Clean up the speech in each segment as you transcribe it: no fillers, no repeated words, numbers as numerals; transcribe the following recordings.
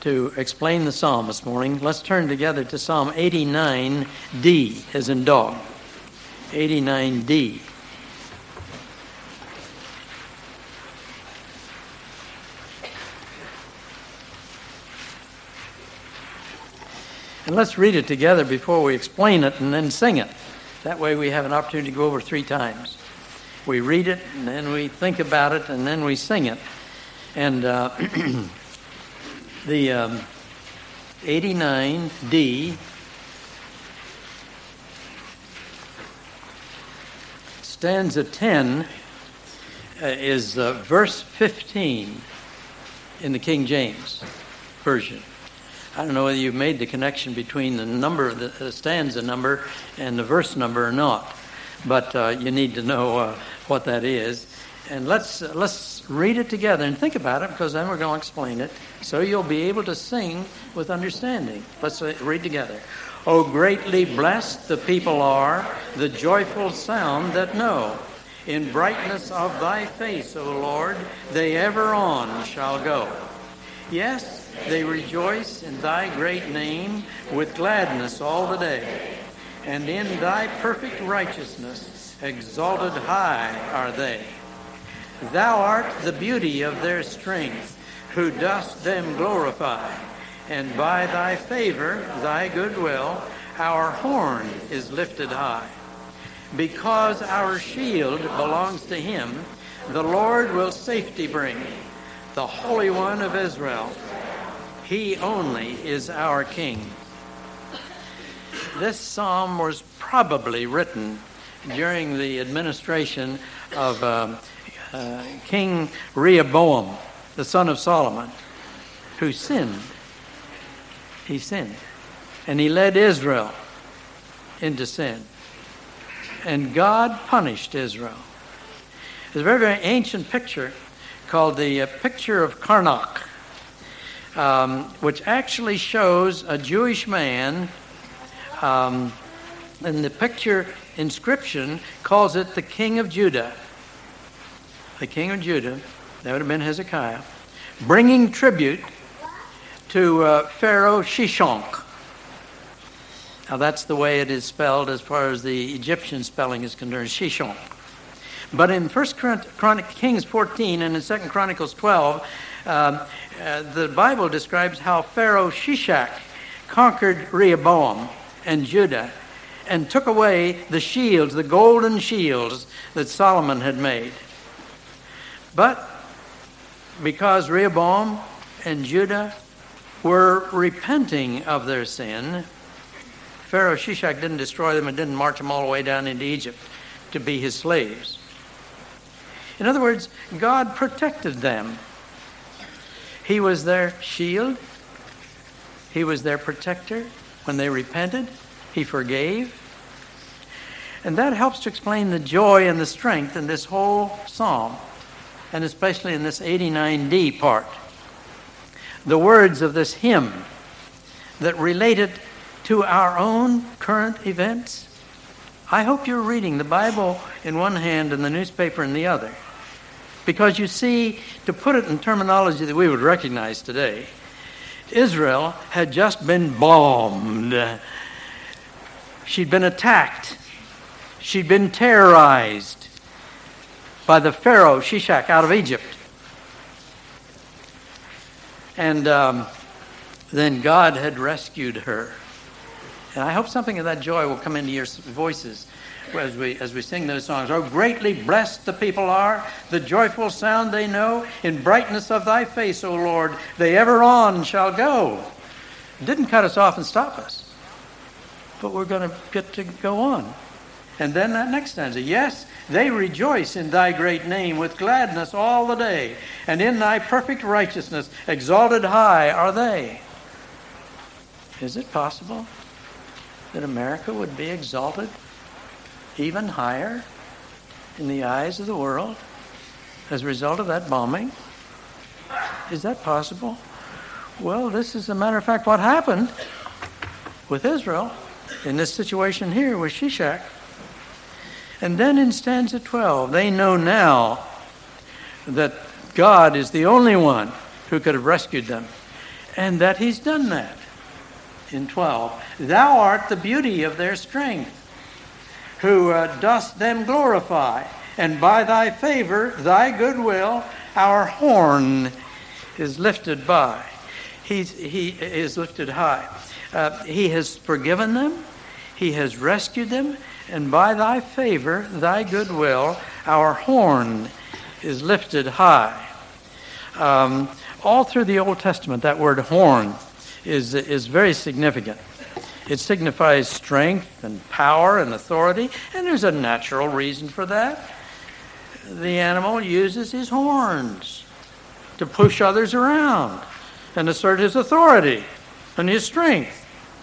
to explain the psalm this morning. Let's turn together to Psalm 89D, as in dog. 89D. And let's read it together before we explain it and then sing it. That way we have an opportunity to go over 3 times. We read it, and then we think about it, and then we sing it. And the 89D stanza 10 is verse 15 in the King James Version. I don't know whether you've made the connection between the number, the stanza number, and the verse number or not, but you need to know what that is. And let's read it together and think about it, because then we're going to explain it, so you'll be able to sing with understanding. Let's read together. Oh, greatly blessed the people are, the joyful sound that know. In brightness of thy face, O Lord, they ever on shall go. Yes, they rejoice in thy great name with gladness all the day. And in thy perfect righteousness exalted high are they. Thou art the beauty of their strength, who dost them glorify. And by thy favor, thy goodwill, our horn is lifted high. Because our shield belongs to him, the Lord will safety bring, the Holy One of Israel. He only is our King. This psalm was probably written during the administration of King Rehoboam, the son of Solomon, who sinned. He sinned. And he led Israel into sin. And God punished Israel. There's a very, very ancient picture called the picture of Karnak, which actually shows a Jewish man, and the picture inscription calls it the King of Judah. The King of Judah, that would have been Hezekiah, bringing tribute to Pharaoh Shishonk. Now that's the way it is spelled as far as the Egyptian spelling is concerned, Shishonk. But in 1 Kings 14 and in 2 Chronicles 12, the Bible describes how Pharaoh Shishak conquered Rehoboam and Judah and took away the shields, the golden shields that Solomon had made. But because Rehoboam and Judah were repenting of their sin, Pharaoh Shishak didn't destroy them and didn't march them all the way down into Egypt to be his slaves. In other words, God protected them. He was their shield. He was their protector. When they repented, he forgave. And that helps to explain the joy and the strength in this whole psalm, and especially in this 89D part. The words of this hymn that related to our own current events. I hope you're reading the Bible in one hand and the newspaper in the other. Because you see, to put it in terminology that we would recognize today, Israel had just been bombed. She'd been attacked. She'd been terrorized by the Pharaoh Shishak out of Egypt. And then God had rescued her. And I hope something of that joy will come into your voices as we sing those songs. Oh, greatly blessed the people are, the joyful sound they know. In brightness of thy face, O Lord, they ever on shall go. It didn't cut us off and stop us, but we're going to get to go on. And then that next stanza. Yes, they rejoice in thy great name with gladness all the day, and in thy perfect righteousness exalted high are they. Is it possible that America would be exalted even higher in the eyes of the world as a result of that bombing? Is that possible? Well, this is, a matter of fact, what happened with Israel in this situation here with Shishak. And then in stanza 12, they know now that God is the only one who could have rescued them. And that he's done that. In 12, thou art the beauty of their strength, who dost them glorify, and by thy favor, thy goodwill, our horn is lifted by. He is lifted high. He has forgiven them, he has rescued them, and by thy favor, thy goodwill, our horn is lifted high. All through the Old Testament, that word horn is very significant. It signifies strength and power and authority, and there's a natural reason for that. The animal uses his horns to push others around and assert his authority and his strength.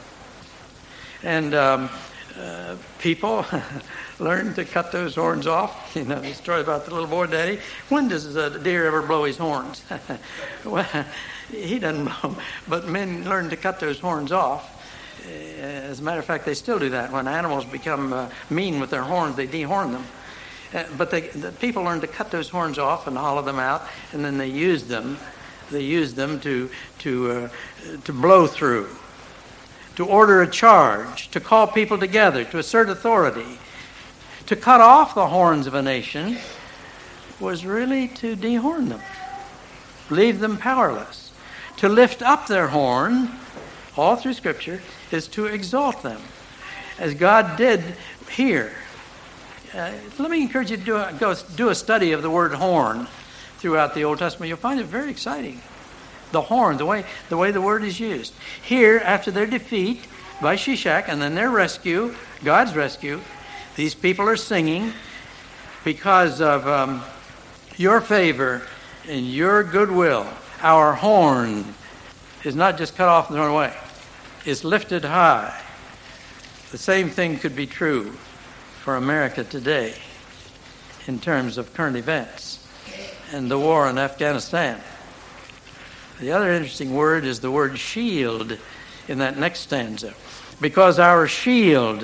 And people learn to cut those horns off. You know the story about the little boy, Daddy. When does a deer ever blow his horns? Well, he doesn't blow, but men learn to cut those horns off. As a matter of fact, they still do that. When animals become mean with their horns, they dehorn them. But the people learn to cut those horns off and hollow them out, and then they use them. They use them to blow through, to order a charge, to call people together, to assert authority. To cut off the horns of a nation was really to dehorn them, leave them powerless. To lift up their horn, all through Scripture, is to exalt them, as God did here. Let me encourage you to go do a study of the word horn throughout the Old Testament. You'll find it very exciting. The horn, the way the word is used. Here, after their defeat by Shishak and then their rescue, God's rescue, these people are singing because of your favor and your goodwill. Our horn is not just cut off and thrown away. It's lifted high. The same thing could be true for America today in terms of current events and the war in Afghanistan. The other interesting word is the word shield in that next stanza. Because our shield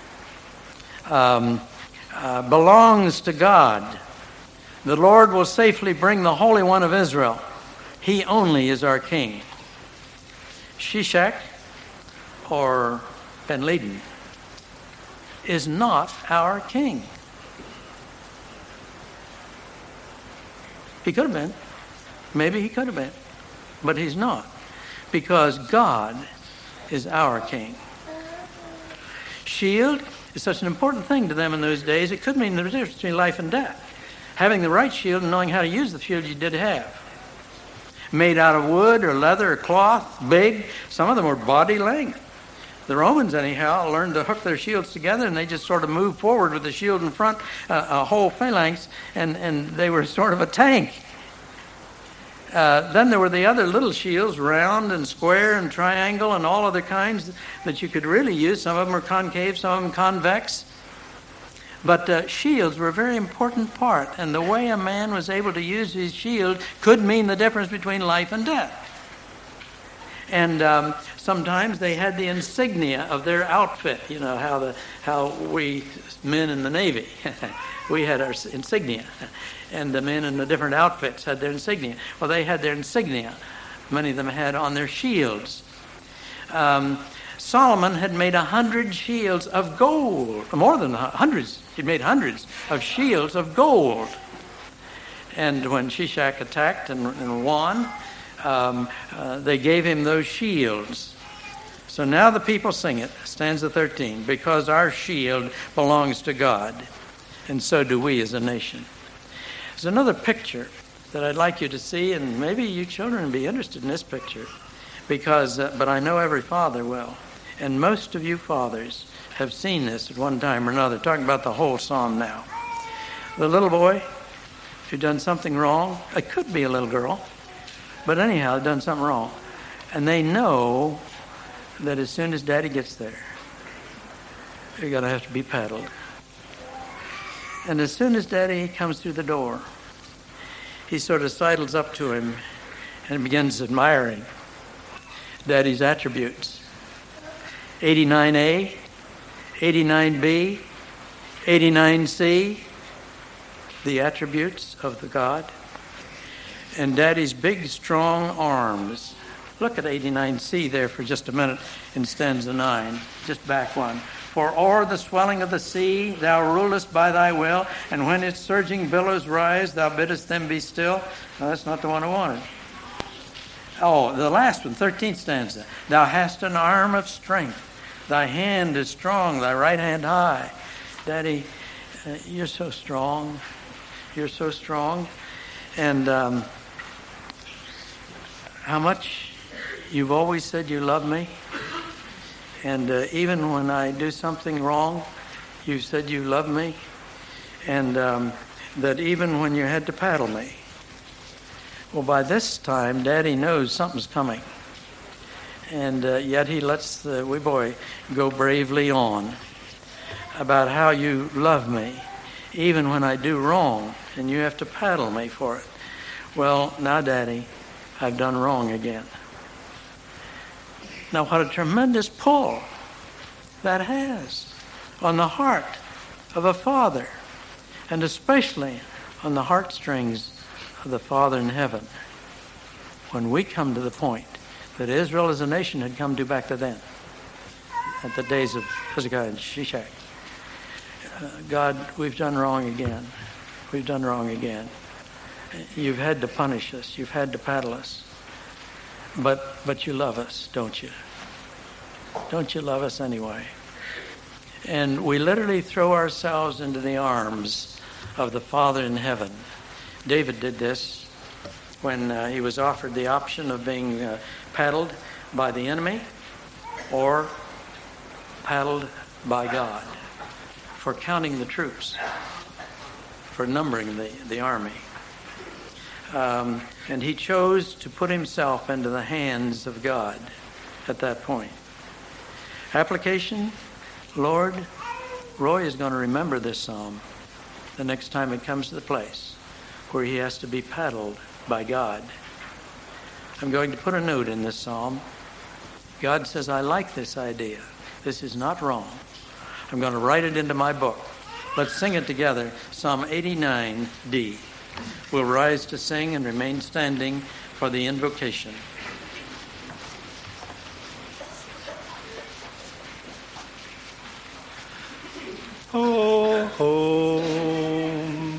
belongs to God, the Lord will safely bring the Holy One of Israel. He only is our King. Shishak, or Ben-Laden, is not our king. He could have been. Maybe he could have been. But he's not. Because God is our king. Shield is such an important thing to them in those days. It could mean the difference between life and death. Having the right shield and knowing how to use the shield you did have. Made out of wood or leather or cloth, big. Some of them were body length. The Romans, anyhow, learned to hook their shields together, and they just sort of moved forward with the shield in front, a whole phalanx, and they were sort of a tank. Then there were the other little shields, round and square and triangle and all other kinds that you could really use. Some of them are concave, some of them convex. But shields were a very important part, and the way a man was able to use his shield could mean the difference between life and death. And sometimes they had the insignia of their outfit. You know how we men in the Navy, we had our insignia, and the men in the different outfits had their insignia. Well, they had their insignia. Many of them had on their shields. Solomon had made 100 shields of gold, more than hundreds. He'd made hundreds of shields of gold. And when Shishak attacked and won, they gave him those shields. So now the people sing it, stanza 13, because our shield belongs to God, and so do we as a nation. There's another picture that I'd like you to see, and maybe you children will be interested in this picture, because but I know every father will. And most of you fathers have seen this at one time or another, talking about the whole psalm now. The little boy who done something wrong, it could be a little girl, but anyhow, done something wrong. And they know that as soon as Daddy gets there, they're going to have to be paddled. And as soon as Daddy comes through the door, he sort of sidles up to him and begins admiring Daddy's attributes. 89A, 89B, 89C, the attributes of the God. And Daddy's big, strong arms Look at 89C there for just a minute in stanza 9. Just back one. For o'er the swelling of the sea thou rulest by thy will, and when its surging billows rise, thou biddest them be still. No, that's not the one I wanted. Oh, the last one, 13th stanza. Thou hast an arm of strength. Thy hand is strong, thy right hand high. Daddy, you're so strong. You're so strong. And how much you've always said you love me. And even when I do something wrong, you said you love me. And that even when you had to paddle me. Well, by this time, Daddy knows something's coming. And yet he lets the wee boy go bravely on about how you love me, even when I do wrong, and you have to paddle me for it. Well, now, Daddy, I've done wrong again. Now, what a tremendous pull that has on the heart of a father, and especially on the heartstrings of the Father in heaven, when we come to the point that Israel as a nation had come to back to then, at the days of Hezekiah and Shishak. God, we've done wrong again. We've done wrong again. You've had to punish us. You've had to paddle us. But you love us, don't you? Don't you love us anyway? And we literally throw ourselves into the arms of the Father in heaven. David did this when he was offered the option of being paddled by the enemy or paddled by God for counting the troops, for numbering the army. And he chose to put himself into the hands of God at that point. Application, Lord, Roy is going to remember this psalm the next time it comes to the place where he has to be paddled by God. I'm going to put a note in this psalm. God says, I like this idea. This is not wrong. I'm going to write it into my book. Let's sing it together. Psalm 89D. We'll rise to sing and remain standing for the invocation. Oh, home.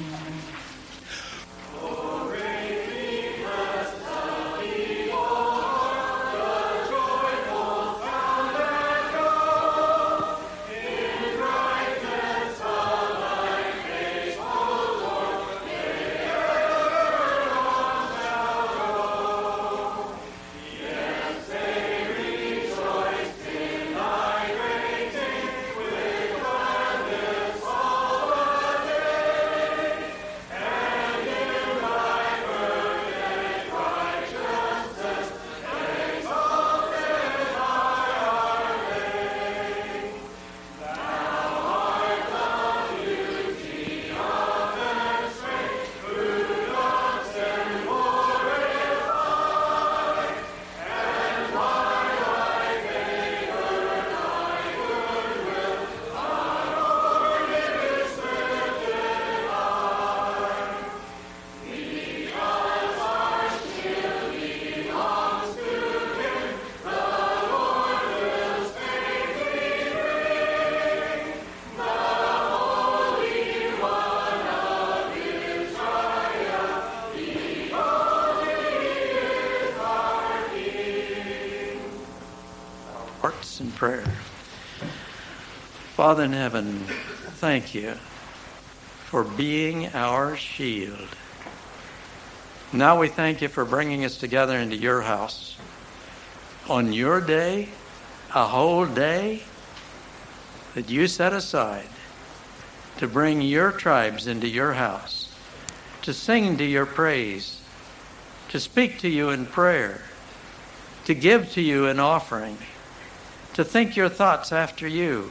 In prayer. Father in heaven, thank you for being our shield. Now we thank you for bringing us together into your house on your day, a whole day that you set aside to bring your tribes into your house, to sing to your praise, to speak to you in prayer, to give to you an offering, to think your thoughts after you.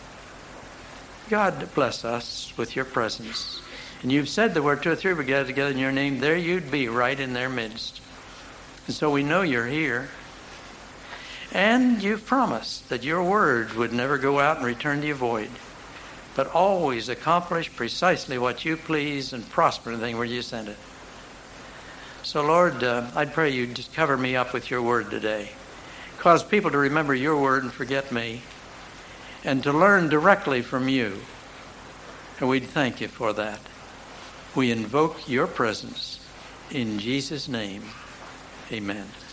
God bless us with your presence. And you've said that where two or three were gathered together in your name, there you'd be right in their midst. And so we know you're here. And you've promised that your word would never go out and return to you void, but always accomplish precisely what you please and prosper in the thing where you send it. So, Lord, I'd pray you just cover me up with your word today. Cause people to remember your word and forget me, and to learn directly from you. And we'd thank you for that. We invoke your presence in Jesus' name. Amen.